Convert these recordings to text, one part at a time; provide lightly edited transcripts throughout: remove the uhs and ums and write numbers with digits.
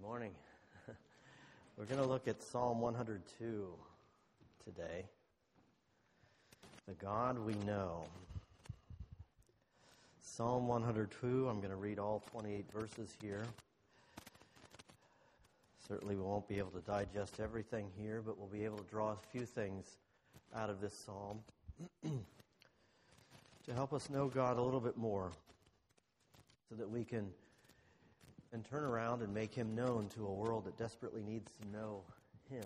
Morning. We're going to look at Psalm 102 today. The God we know. Psalm 102, I'm going to read all 28 verses here. Certainly we won't be able to digest everything here, but we'll be able to draw a few things out of this psalm to help us know God a little bit more so that we can and turn around and make Him known to a world that desperately needs to know Him.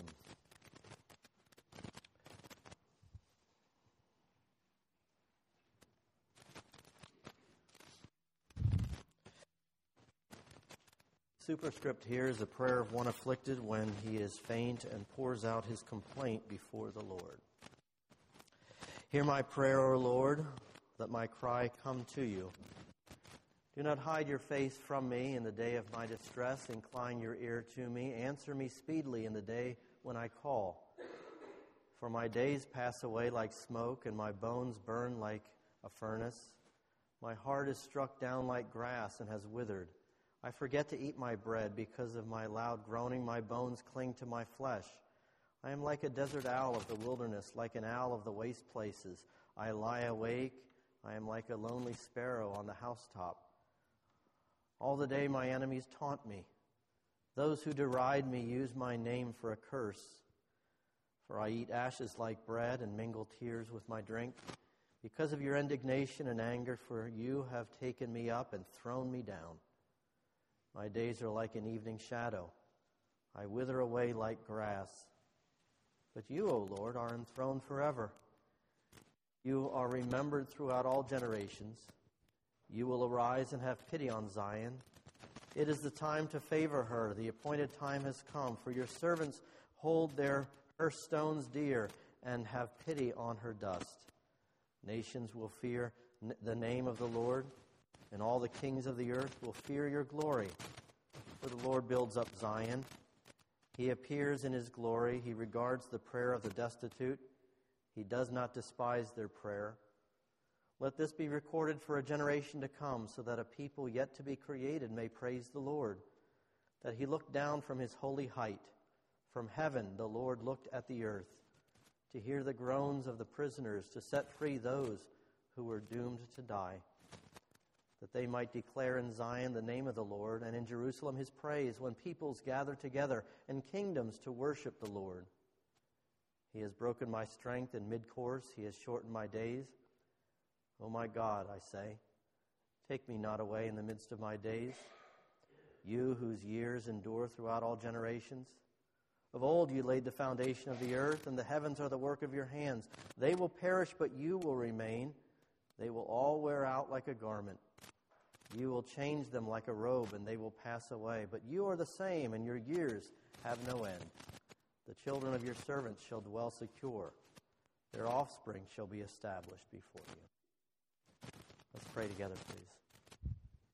Superscript here is a prayer of one afflicted when he is faint and pours out his complaint before the Lord. Hear my prayer, O Lord, let my cry come to you. Do not hide your face from me in the day of my distress. Incline your ear to me. Answer me speedily in the day when I call. For my days pass away like smoke, and my bones burn like a furnace. My heart is struck down like grass and has withered. I forget to eat my bread because of my loud groaning. My bones cling to my flesh. I am like a desert owl of the wilderness, like an owl of the waste places. I lie awake. I am like a lonely sparrow on the housetop. All the day my enemies taunt me. Those who deride me use my name for a curse. For I eat ashes like bread and mingle tears with my drink. Because of your indignation and anger, for you have taken me up and thrown me down. My days are like an evening shadow. I wither away like grass. But you, O Lord, are enthroned forever. You are remembered throughout all generations. You will arise and have pity on Zion. It is the time to favor her. The appointed time has come. For your servants hold her stones dear and have pity on her dust. Nations will fear the name of the Lord, and all the kings of the earth will fear your glory. For the Lord builds up Zion. He appears in his glory. He regards the prayer of the destitute. He does not despise their prayer. Let this be recorded for a generation to come, so that a people yet to be created may praise the Lord, that he looked down from his holy height. From heaven the Lord looked at the earth, to hear the groans of the prisoners, to set free those who were doomed to die, that they might declare in Zion the name of the Lord, and in Jerusalem his praise, when peoples gather together and kingdoms to worship the Lord. He has broken my strength in mid-course. He has shortened my days. O my God, I say, take me not away in the midst of my days, you whose years endure throughout all generations. Of old you laid the foundation of the earth, and the heavens are the work of your hands. They will perish, but you will remain. They will all wear out like a garment. You will change them like a robe, and they will pass away. But you are the same, and your years have no end. The children of your servants shall dwell secure. Their offspring shall be established before you. Let's pray together, please.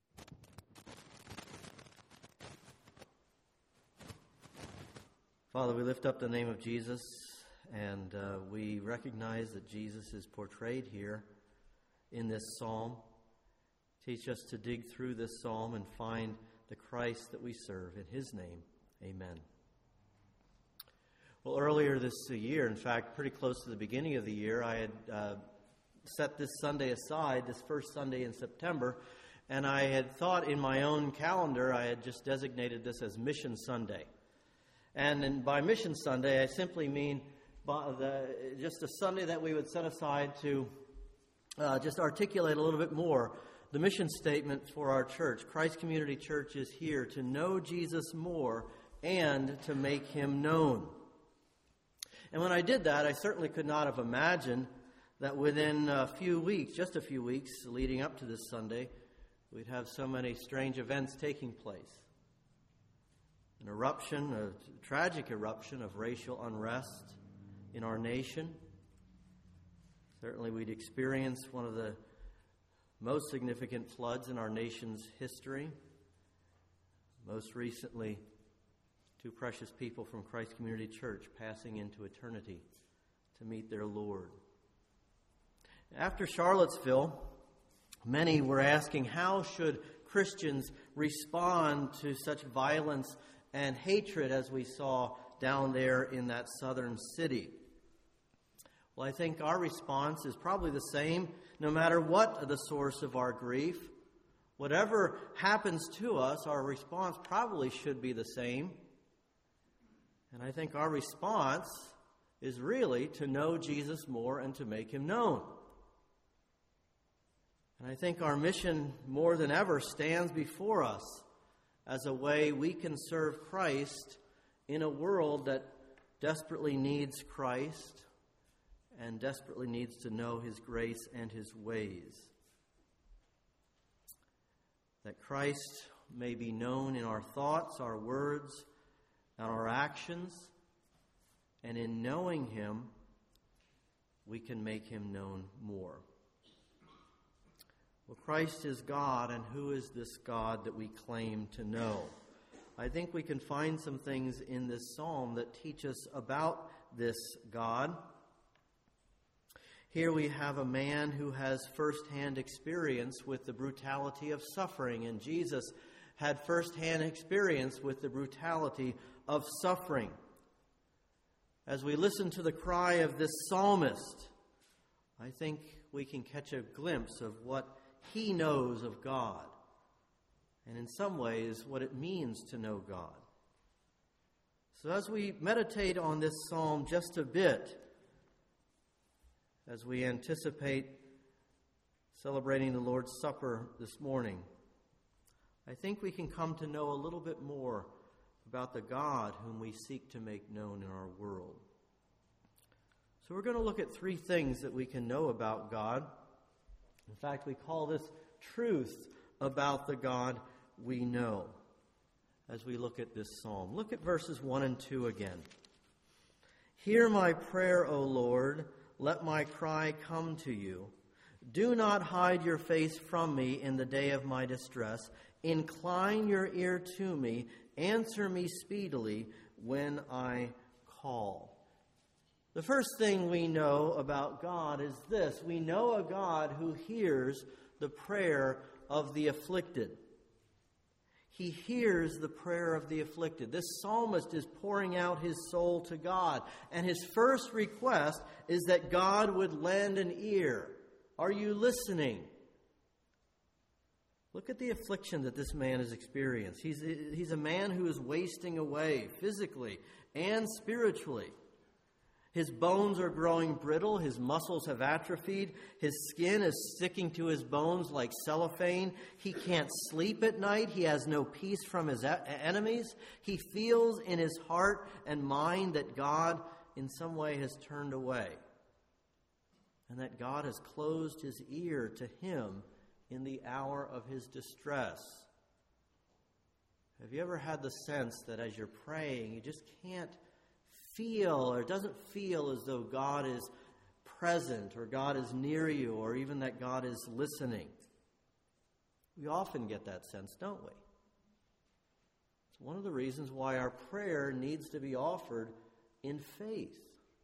Father, we lift up the name of Jesus, and we recognize that Jesus is portrayed here in this psalm. Teach us to dig through this psalm and find the Christ that we serve. In his name, amen. Well, earlier this year, in fact, pretty close to the beginning of the year, I had set this Sunday aside, this first Sunday in September, and I had thought in my own calendar, I had just designated this as Mission Sunday. And by Mission Sunday, I simply mean just a Sunday that we would set aside to just articulate a little bit more the mission statement for our church. Christ Community Church is here to know Jesus more and to make him known. And when I did that, I certainly could not have imagined that within a few weeks, just a few weeks leading up to this Sunday, we'd have so many strange events taking place. An eruption, a tragic eruption of racial unrest in our nation. Certainly we'd experienced one of the most significant floods in our nation's history. Most recently, two precious people from Christ Community Church passing into eternity to meet their Lord. After Charlottesville, many were asking, how should Christians respond to such violence and hatred, as we saw down there in that southern city. Well, I think our response is probably the same no matter what the source of our grief. Whatever happens to us, our response probably should be the same. And I think our response is really to know Jesus more and to make him known. And I think our mission more than ever stands before us as a way we can serve Christ in a world that desperately needs Christ and desperately needs to know his grace and his ways. That Christ may be known in our thoughts, our words, and our actions, and in knowing him, we can make him known more. Well, Christ is God, and who is this God that we claim to know? I think we can find some things in this psalm that teach us about this God. Here we have a man who has firsthand experience with the brutality of suffering, and Jesus had firsthand experience with the brutality of suffering. As we listen to the cry of this psalmist, I think we can catch a glimpse of what he knows of God, and in some ways what it means to know God. So as we meditate on this psalm just a bit, as we anticipate celebrating the Lord's Supper this morning, I think we can come to know a little bit more about the God whom we seek to make known in our world. So we're going to look at three things that we can know about God. In fact, we call this truth about the God we know as we look at this psalm. Look at verses 1 and 2 again. Hear my prayer, O Lord. Let my cry come to you. Do not hide your face from me in the day of my distress. Incline your ear to me. Answer me speedily when I call. The first thing we know about God is this. We know a God who hears the prayer of the afflicted. He hears the prayer of the afflicted. This psalmist is pouring out his soul to God, and his first request is that God would lend an ear. Are you listening? Look at the affliction that this man has experienced. He's a man who is wasting away physically and spiritually. His bones are growing brittle. His muscles have atrophied. His skin is sticking to his bones like cellophane. He can't sleep at night. He has no peace from his enemies. He feels in his heart and mind that God in some way has turned away, and that God has closed his ear to him in the hour of his distress. Have you ever had the sense that as you're praying, you just can't feel, or it doesn't feel as though God is present or God is near you or even that God is listening? We often get that sense, don't we? It's one of the reasons why our prayer needs to be offered in faith.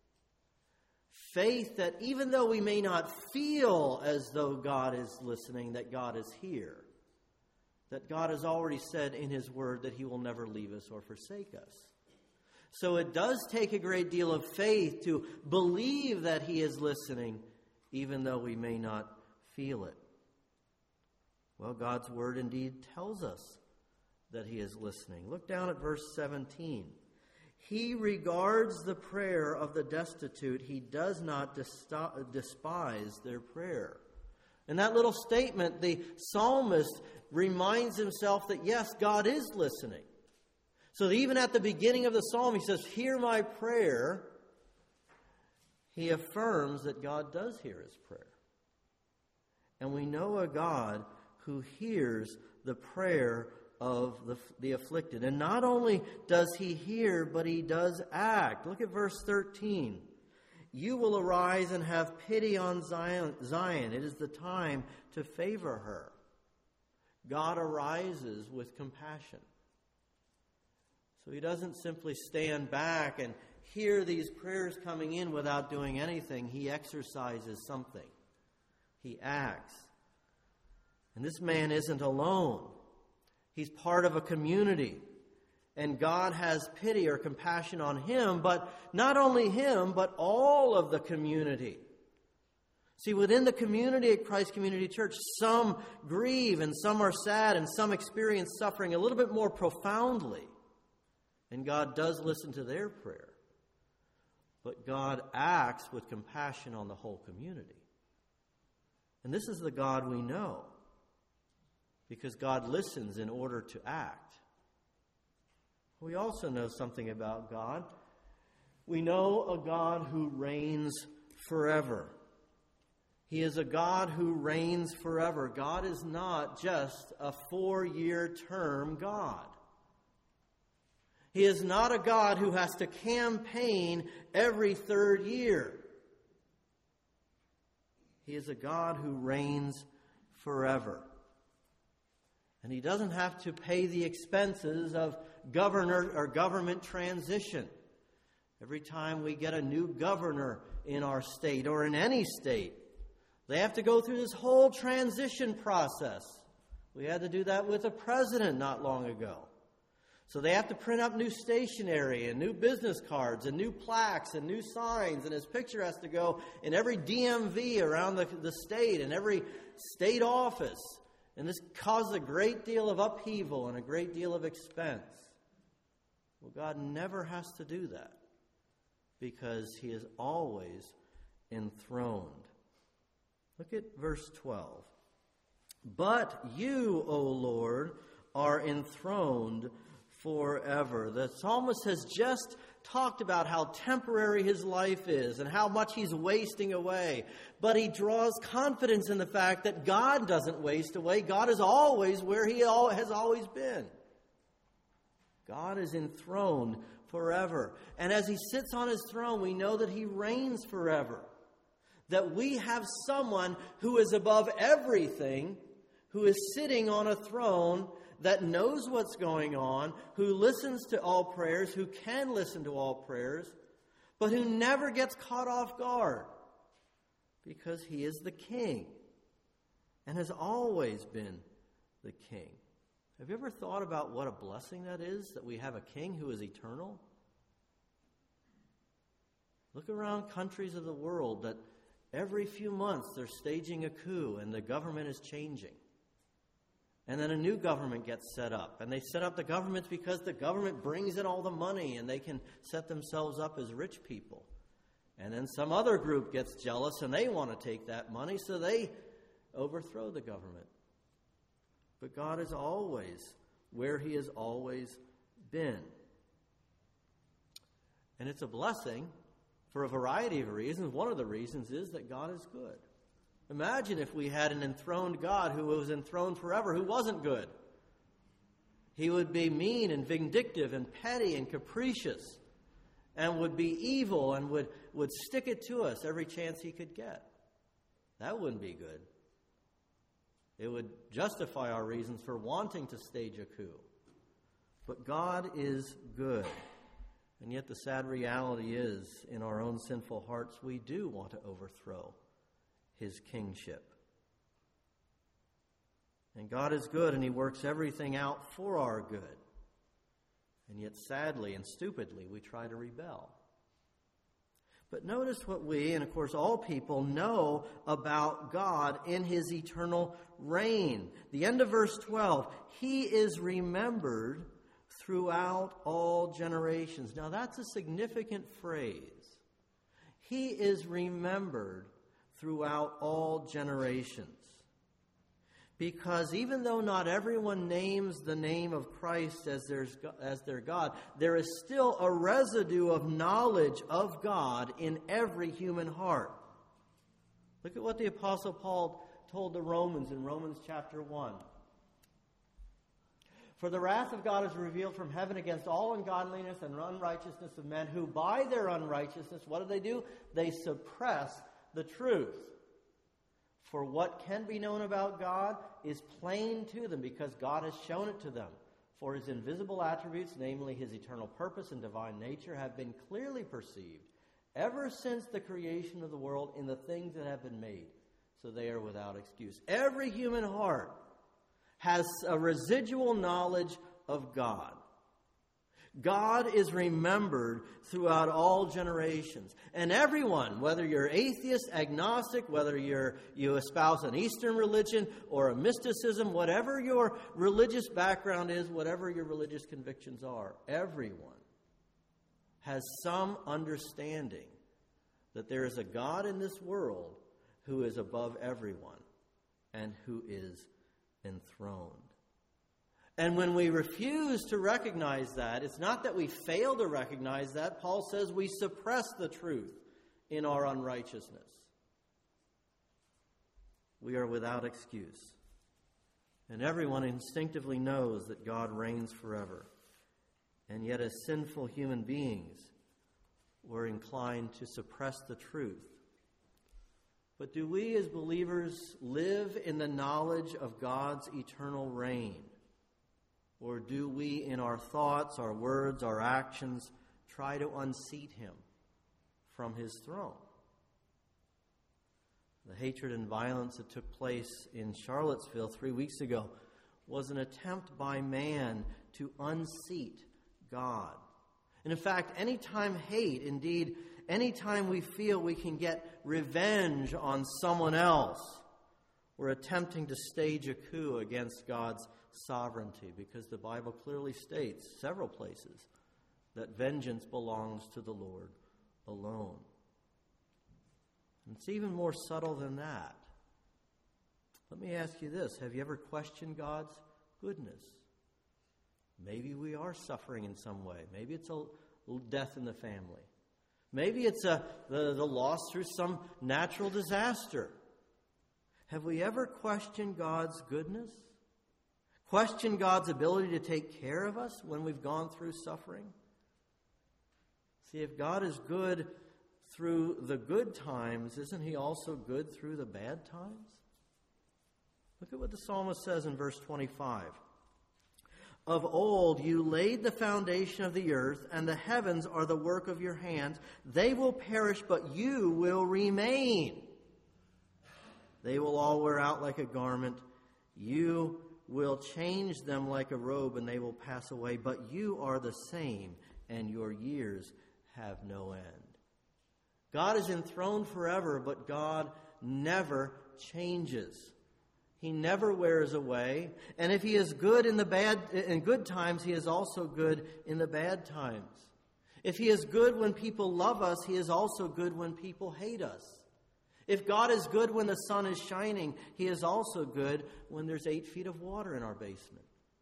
Faith that even though we may not feel as though God is listening, that God is here. That God has already said in his word that he will never leave us or forsake us. So it does take a great deal of faith to believe that he is listening, even though we may not feel it. Well, God's word indeed tells us that he is listening. Look down at verse 17. He regards the prayer of the destitute. He does not despise their prayer. In that little statement, the psalmist reminds himself that, yes, God is listening. So that even at the beginning of the psalm, he says, hear my prayer. He affirms that God does hear his prayer. And we know a God who hears the prayer of the afflicted. And not only does he hear, but he does act. Look at verse 13. You will arise and have pity on Zion. It is the time to favor her. God arises with compassion. So he doesn't simply stand back and hear these prayers coming in without doing anything. He exercises something. He acts. And this man isn't alone. He's part of a community. And God has pity or compassion on him, but not only him, but all of the community. See, within the community at Christ Community Church, some grieve and some are sad and some experience suffering a little bit more profoundly. And God does listen to their prayer. But God acts with compassion on the whole community. And this is the God we know, because God listens in order to act. We also know something about God. We know a God who reigns forever. He is a God who reigns forever. God is not just a 4-year term God. He is not a God who has to campaign every 3rd year. He is a God who reigns forever. And he doesn't have to pay the expenses of governor or government transition. Every time we get a new governor in our state or in any state, they have to go through this whole transition process. We had to do that with a president not long ago. So they have to print up new stationery and new business cards and new plaques and new signs, and his picture has to go in every DMV around the state and every state office. And this caused a great deal of upheaval and a great deal of expense. Well, God never has to do that because he is always enthroned. Look at verse 12. But you, O Lord, are enthroned forever. The psalmist has just talked about how temporary his life is and how much he's wasting away. But he draws confidence in the fact that God doesn't waste away. God is always where he has always been. God is enthroned forever. And as he sits on his throne, we know that he reigns forever. That we have someone who is above everything, who is sitting on a throne that knows what's going on, who listens to all prayers, who can listen to all prayers, but who never gets caught off guard because he is the king and has always been the king. Have you ever thought about what a blessing that is, that we have a king who is eternal? Look around countries of the world that every few months they're staging a coup and the government is changing. And then a new government gets set up. And they set up the governments because the government brings in all the money and they can set themselves up as rich people. And then some other group gets jealous and they want to take that money, so they overthrow the government. But God is always where he has always been. And it's a blessing for a variety of reasons. One of the reasons is that God is good. Imagine if we had an enthroned God who was enthroned forever, who wasn't good. He would be mean and vindictive and petty and capricious and would be evil and would stick it to us every chance he could get. That wouldn't be good. It would justify our reasons for wanting to stage a coup. But God is good. And yet the sad reality is, in our own sinful hearts, we do want to overthrow his kingship. And God is good, and he works everything out for our good. And yet sadly and stupidly we try to rebel. But notice what we, and of course all people, know about God in his eternal reign. The end of verse 12, he is remembered throughout all generations. Now that's a significant phrase. He is remembered throughout all generations. Because even though not everyone names the name of Christ as their God, there is still a residue of knowledge of God in every human heart. Look at what the Apostle Paul told the Romans in Romans chapter 1. For the wrath of God is revealed from heaven against all ungodliness and unrighteousness of men, who by their unrighteousness, what do? They suppress the truth. For what can be known about God is plain to them, because God has shown it to them. For his invisible attributes, namely his eternal purpose and divine nature, have been clearly perceived ever since the creation of the world in the things that have been made. So they are without excuse. Every human heart has a residual knowledge of God. God is remembered throughout all generations. And everyone, whether you're atheist, agnostic, whether you espouse an Eastern religion or a mysticism, whatever your religious background is, whatever your religious convictions are, everyone has some understanding that there is a God in this world who is above everyone and who is enthroned. And when we refuse to recognize that, it's not that we fail to recognize that. Paul says we suppress the truth in our unrighteousness. We are without excuse. And everyone instinctively knows that God reigns forever. And yet as sinful human beings, we're inclined to suppress the truth. But do we as believers live in the knowledge of God's eternal reign? Or do we, in our thoughts, our words, our actions, try to unseat him from his throne? The hatred and violence that took place in Charlottesville 3 weeks ago was an attempt by man to unseat God. And in fact, anytime hate, indeed, anytime we feel we can get revenge on someone else, we're attempting to stage a coup against God's sovereignty, because the Bible clearly states, several places, that vengeance belongs to the Lord alone. And it's even more subtle than that. Let me ask you this. Have you ever questioned God's goodness? Maybe we are suffering in some way. Maybe it's a death in the family. Maybe it's the loss through some natural disaster. Have we ever questioned God's goodness? Questioned God's ability to take care of us when we've gone through suffering? See, if God is good through the good times, isn't he also good through the bad times? Look at what the psalmist says in verse 25. Of old you laid the foundation of the earth, and the heavens are the work of your hands. They will perish, but you will remain. They will all wear out like a garment. You will change them like a robe, and they will pass away. But you are the same, and your years have no end. God is enthroned forever, but God never changes. He never wears away. And if he is good in good times, he is also good in the bad times. If he is good when people love us, he is also good when people hate us. If God is good when the sun is shining, he is also good when there's 8 feet of water in our basement.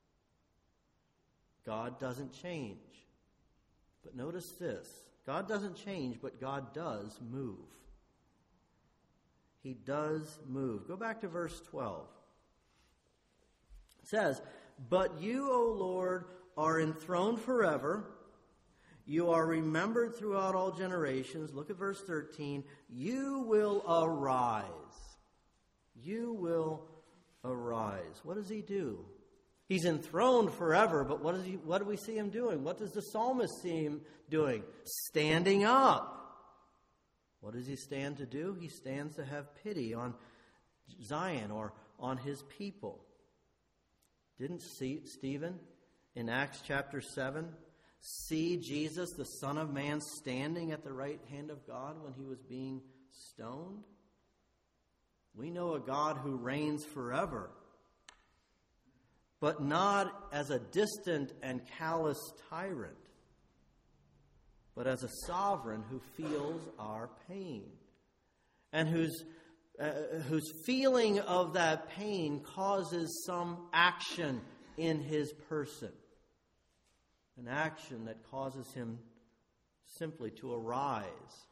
God doesn't change. But notice this. God doesn't change, but God does move. He does move. Go back to verse 12. It says, "But you, O Lord, are enthroned forever. You are remembered throughout all generations." Look at verse 13. "You will arise." You will arise. What does he do? He's enthroned forever, but what do we see him doing? What does the psalmist see him doing? Standing up. What does he stand to do? He stands to have pity on Zion or on his people. Didn't Stephen in Acts chapter 7 see Jesus, the Son of Man, standing at the right hand of God when he was being stoned? We know a God who reigns forever, but not as a distant and callous tyrant, but as a sovereign who feels our pain, and whose feeling of that pain causes some action in his person. An action that causes him simply to arise.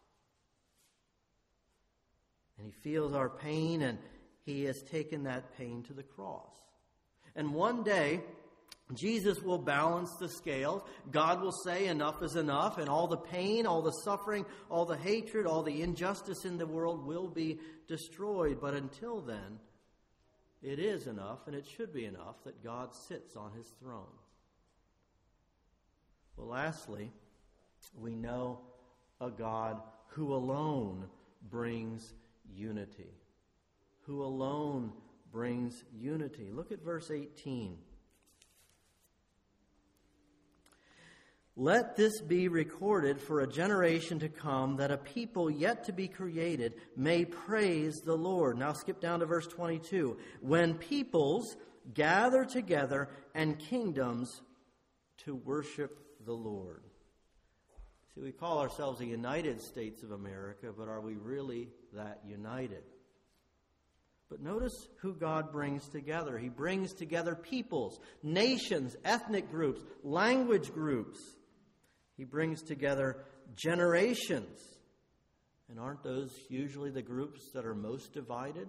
And he feels our pain, and he has taken that pain to the cross. And one day, Jesus will balance the scales. God will say enough is enough, and all the pain, all the suffering, all the hatred, all the injustice in the world will be destroyed. But until then, it is enough, and it should be enough, that God sits on his throne. Well, lastly, we know a God who alone brings unity. Who alone brings unity. Look at verse 18. Let this be recorded for a generation to come, that a people yet to be created may praise the Lord. Now skip down to verse 22. When peoples gather together and kingdoms to worship the Lord. See, we call ourselves the United States of America, but are we really that united? But notice who God brings together. He brings together peoples, nations, ethnic groups, language groups. He brings together generations. And aren't those usually the groups that are most divided?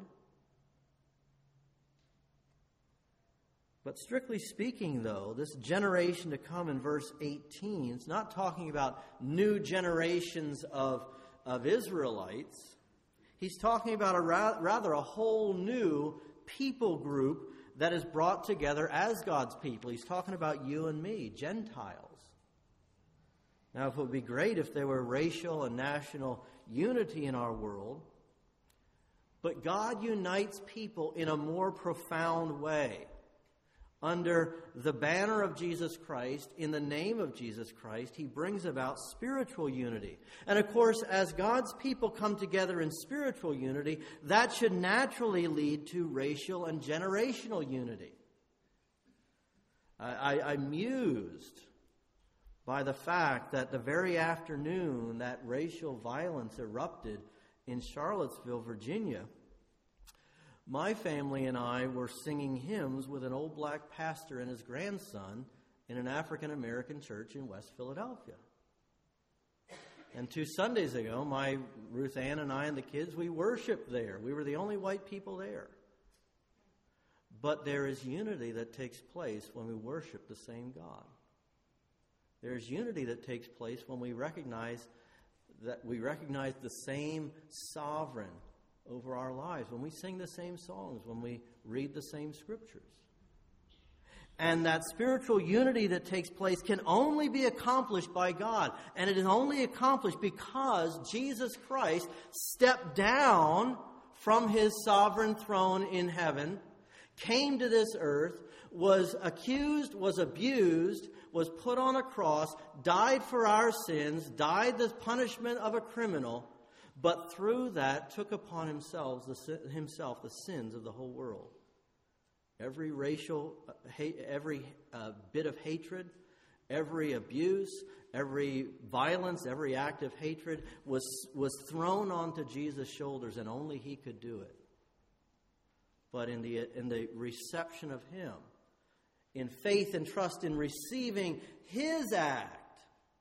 But strictly speaking, though, this generation to come in verse 18, it's not talking about new generations of Israelites. He's talking about rather a whole new people group that is brought together as God's people. He's talking about you and me, Gentiles. Now, it would be great if there were racial and national unity in our world, but God unites people in a more profound way. Under the banner of Jesus Christ, in the name of Jesus Christ, He brings about spiritual unity. And of course, as God's people come together in spiritual unity, that should naturally lead to racial and generational unity. I'm mused by the fact that the very afternoon that racial violence erupted in Charlottesville, Virginia, my family and I were singing hymns with an old black pastor and his grandson in an African-American church in West Philadelphia. And 2 Sundays ago, Ruth Ann and I and the kids, we worshiped there. We were the only white people there. But there is unity that takes place when we worship the same God. There's unity that takes place when we recognize the same sovereign over our lives, when we sing the same songs, when we read the same scriptures. And that spiritual unity that takes place can only be accomplished by God. And it is only accomplished because Jesus Christ stepped down from His sovereign throne in heaven, came to this earth, was accused, was abused, was put on a cross, died for our sins, died the punishment of a criminal, but through that took upon himself the sins of the whole world. Every racial, every bit of hatred, every abuse, every violence, every act of hatred was thrown onto Jesus' shoulders, and only He could do it. But in the reception of Him, in faith and trust in receiving His act,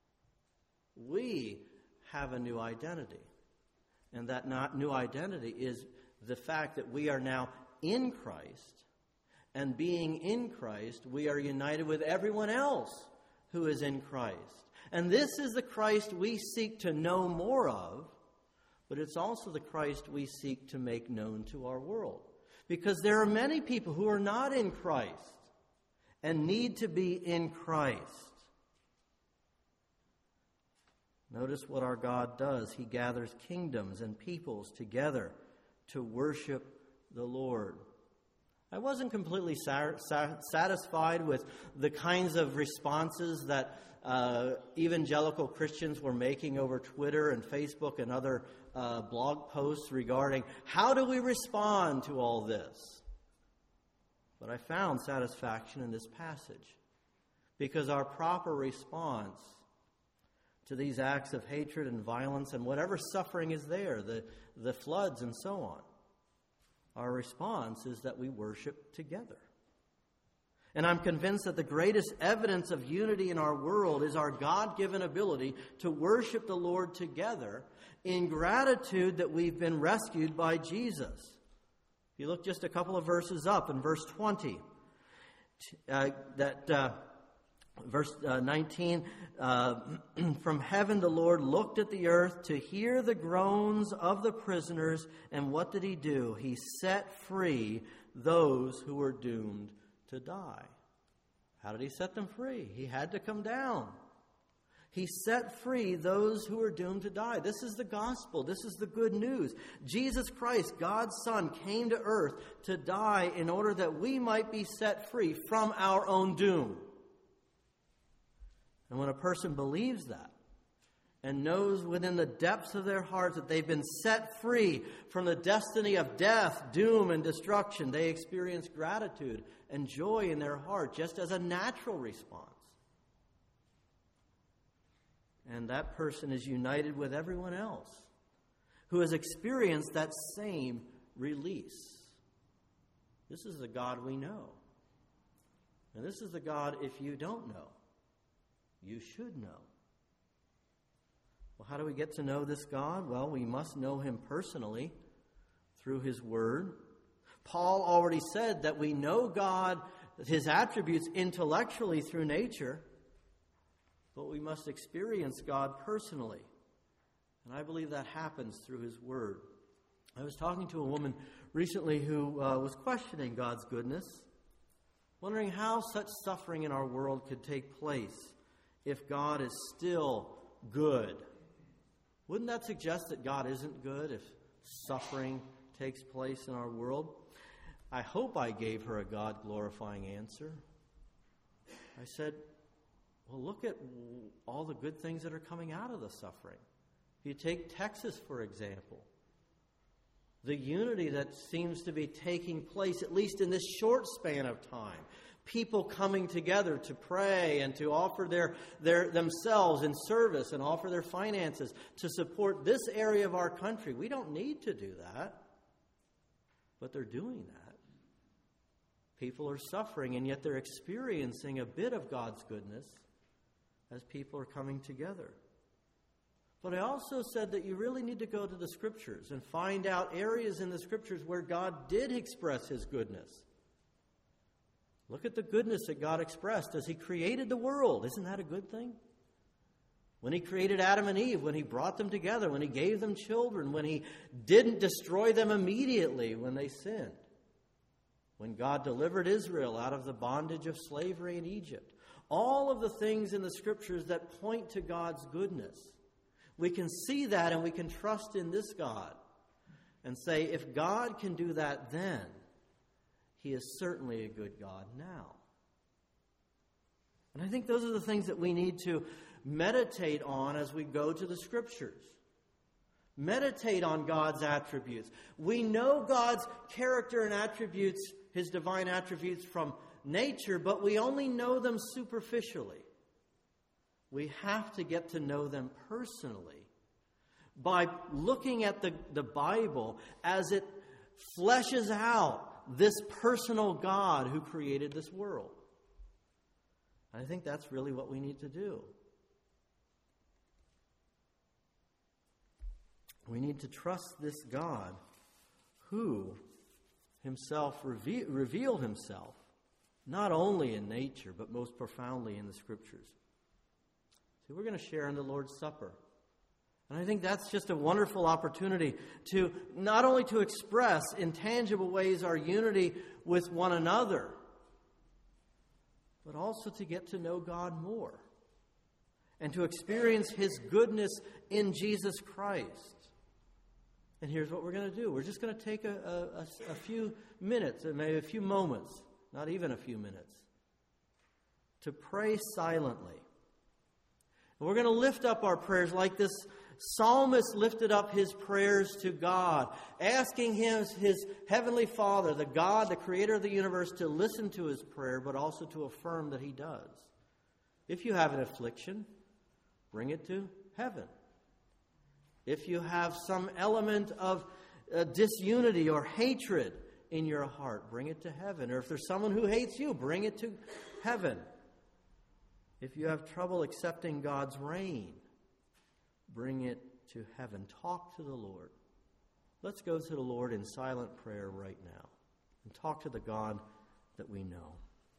we have a new identity. And that new identity is the fact that we are now in Christ. And being in Christ, we are united with everyone else who is in Christ. And this is the Christ we seek to know more of, but it's also the Christ we seek to make known to our world. Because there are many people who are not in Christ and need to be in Christ. Notice what our God does. He gathers kingdoms and peoples together to worship the Lord. I wasn't completely satisfied with the kinds of responses that evangelical Christians were making over Twitter and Facebook and other blog posts regarding how do we respond to all this. But I found satisfaction in this passage, because our proper response to these acts of hatred and violence and whatever suffering is there, the floods and so on, our response is that we worship together. And I'm convinced that the greatest evidence of unity in our world is our God-given ability to worship the Lord together in gratitude that we've been rescued by Jesus. If you look just a couple of verses up in verse 20, verse 19, from heaven the Lord looked at the earth to hear the groans of the prisoners, and what did He do? He set free those who were doomed to die. How did He set them free? He had to come down. He set free those who were doomed to die. This is the gospel. This is the good news. Jesus Christ, God's Son, came to earth to die in order that we might be set free from our own doom. And when a person believes that and knows within the depths of their hearts that they've been set free from the destiny of death, doom, and destruction, they experience gratitude and joy in their heart just as a natural response. And that person is united with everyone else who has experienced that same release. This is the God we know. And this is the God, if you don't know, you should know. Well, how do we get to know this God? Well, we must know him personally through his word. Paul already said that we know God, his attributes, intellectually through nature, but we must experience God personally. And I believe that happens through his word. I was talking to a woman recently who was questioning God's goodness, wondering how such suffering in our world could take place if God is still good. Wouldn't that suggest that God isn't good if suffering takes place in our world? I hope I gave her a God-glorifying answer. I said, well, look at all the good things that are coming out of the suffering. If you take Texas, for example, the unity that seems to be taking place, at least in this short span of time, people coming together to pray and to offer their themselves in service and offer their finances to support this area of our country. We don't need to do that, but they're doing that. People are suffering, and yet they're experiencing a bit of God's goodness as people are coming together. But I also said that you really need to go to the Scriptures and find out areas in the Scriptures where God did express his goodness. Look at the goodness that God expressed as he created the world. Isn't that a good thing? When he created Adam and Eve, when he brought them together, when he gave them children, when he didn't destroy them immediately when they sinned, when God delivered Israel out of the bondage of slavery in Egypt. All of the things in the Scriptures that point to God's goodness. We can see that and we can trust in this God and say, if God can do that then, he is certainly a good God now. And I think those are the things that we need to meditate on as we go to the Scriptures. Meditate on God's attributes. We know God's character and attributes, his divine attributes from nature, but we only know them superficially. We have to get to know them personally by looking at the Bible as it fleshes out this personal God who created this world. I think that's really what we need to do. We need to trust this God who himself revealed himself not only in nature, but most profoundly in the Scriptures. See, we're going to share in the Lord's Supper. And I think that's just a wonderful opportunity to not only to express in tangible ways our unity with one another, but also to get to know God more and to experience his goodness in Jesus Christ. And here's what we're going to do. We're just going to take a few minutes, maybe a few moments, not even a few minutes, to pray silently. And we're going to lift up our prayers like this psalmist lifted up his prayers to God, asking him, his heavenly Father, the God, the creator of the universe, to listen to his prayer, but also to affirm that he does. If you have an affliction, bring it to heaven. If you have some element of disunity or hatred in your heart, bring it to heaven. Or if there's someone who hates you, bring it to heaven. If you have trouble accepting God's reign, bring it to heaven. Talk to the Lord. Let's go to the Lord in silent prayer right now and talk to the God that we know.